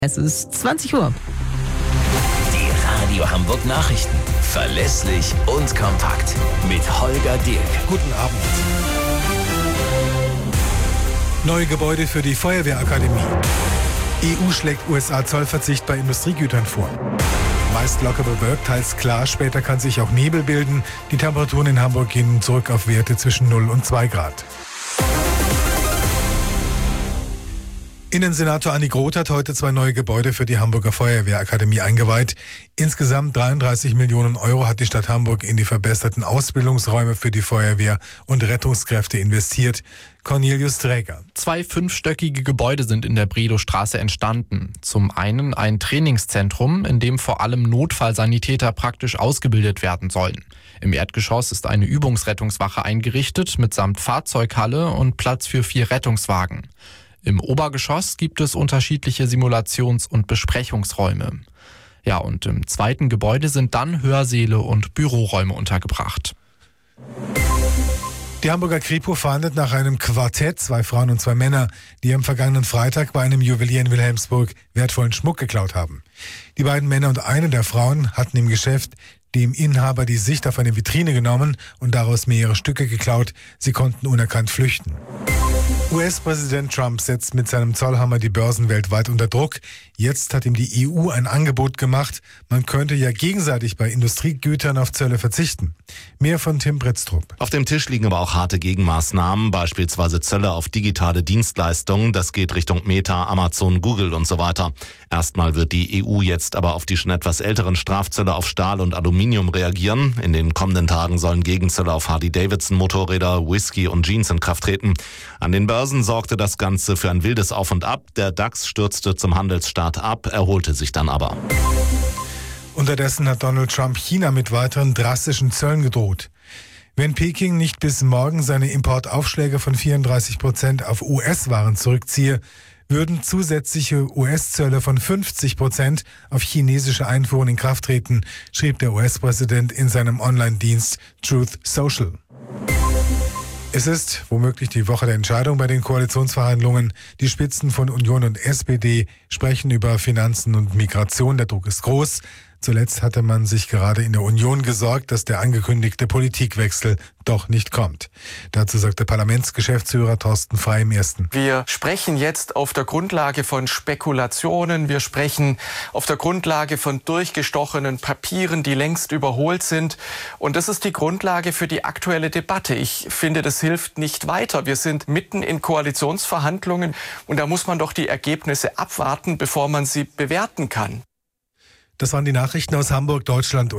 Es ist 20 Uhr. Die Radio Hamburg Nachrichten. Verlässlich und kompakt. Mit Holger Dirk. Guten Abend. Neue Gebäude für die Feuerwehrakademie. EU schlägt USA-Zollverzicht bei Industriegütern vor. Meist locker bewölkt, teils klar. Später kann sich auch Nebel bilden. Die Temperaturen in Hamburg gehen zurück auf Werte zwischen 0 und 2 Grad. Innensenator Andi Groth hat heute 2 neue Gebäude für die Hamburger Feuerwehrakademie eingeweiht. Insgesamt 33 Millionen Euro hat die Stadt Hamburg in die verbesserten Ausbildungsräume für die Feuerwehr und Rettungskräfte investiert. Cornelius Träger. 2 fünfstöckige Gebäude sind in der Bredowstraße entstanden. Zum einen ein Trainingszentrum, in dem vor allem Notfallsanitäter praktisch ausgebildet werden sollen. Im Erdgeschoss ist eine Übungsrettungswache eingerichtet, mitsamt Fahrzeughalle und Platz für 4 Rettungswagen. Im Obergeschoss gibt es unterschiedliche Simulations- und Besprechungsräume. Ja, und im zweiten Gebäude sind dann Hörsäle und Büroräume untergebracht. Die Hamburger Kripo fahndet nach einem Quartett, 2 Frauen und 2 Männer, die am vergangenen Freitag bei einem Juwelier in Wilhelmsburg wertvollen Schmuck geklaut haben. Die beiden Männer und eine der Frauen hatten im Geschäft dem Inhaber die Sicht auf eine Vitrine genommen und daraus mehrere Stücke geklaut. Sie konnten unerkannt flüchten. US-Präsident Trump setzt mit seinem Zollhammer die Börsen weltweit unter Druck. Jetzt hat ihm die EU ein Angebot gemacht. Man könnte ja gegenseitig bei Industriegütern auf Zölle verzichten. Mehr von Tim Britztrup. Auf dem Tisch liegen aber auch harte Gegenmaßnahmen, beispielsweise Zölle auf digitale Dienstleistungen. Das geht Richtung Meta, Amazon, Google und so weiter. Erstmal wird die EU jetzt aber auf die schon etwas älteren Strafzölle auf Stahl und Aluminium reagieren. In den kommenden Tagen sollen Gegenzölle auf Harley-Davidson-Motorräder, Whisky und Jeans in Kraft treten. An den Börsen sorgte das Ganze für ein wildes Auf und Ab. Der DAX stürzte zum Handelsstart ab, erholte sich dann aber. Unterdessen hat Donald Trump China mit weiteren drastischen Zöllen gedroht. Wenn Peking nicht bis morgen seine Importaufschläge von 34% auf US-Waren zurückziehe, würden zusätzliche US-Zölle von 50% auf chinesische Einfuhren in Kraft treten, schrieb der US-Präsident in seinem Online-Dienst Truth Social. Es ist womöglich die Woche der Entscheidung bei den Koalitionsverhandlungen. Die Spitzen von Union und SPD sprechen über Finanzen und Migration. Der Druck ist groß. Zuletzt hatte man sich gerade in der Union gesorgt, dass der angekündigte Politikwechsel doch nicht kommt. Dazu sagte Parlamentsgeschäftsführer Thorsten Frey im Ersten. Wir sprechen jetzt auf der Grundlage von Spekulationen. Wir sprechen auf der Grundlage von durchgestochenen Papieren, die längst überholt sind. Und das ist die Grundlage für die aktuelle Debatte. Ich finde, das hilft nicht weiter. Wir sind mitten in Koalitionsverhandlungen und da muss man doch die Ergebnisse abwarten, bevor man sie bewerten kann. Das waren die Nachrichten aus Hamburg, Deutschland